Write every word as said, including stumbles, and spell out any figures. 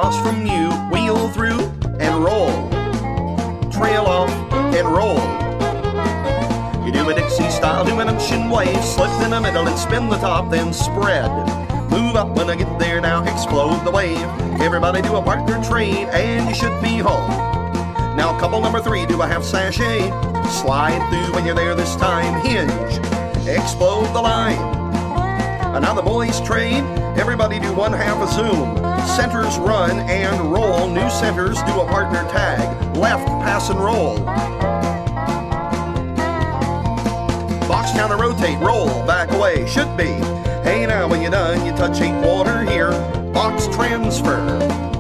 across from you, wheel through and roll. Trail off and roll. You do a Dixie style, do an ocean wave, slip in the middle and spin the top, then spread. Move up when I get there, now explode the wave. Everybody do a partner trade and you should be home. Now couple number three, do a half sashay. Slide through when you're there this time, hinge. Explode the line. And now the boys trade. Everybody do one half a zoom. Centers run and roll. New centers do a partner tag. Left pass and roll. Box counter rotate, roll, back away, should be. Hey now when you're done, you touch eight water here. Box transfer.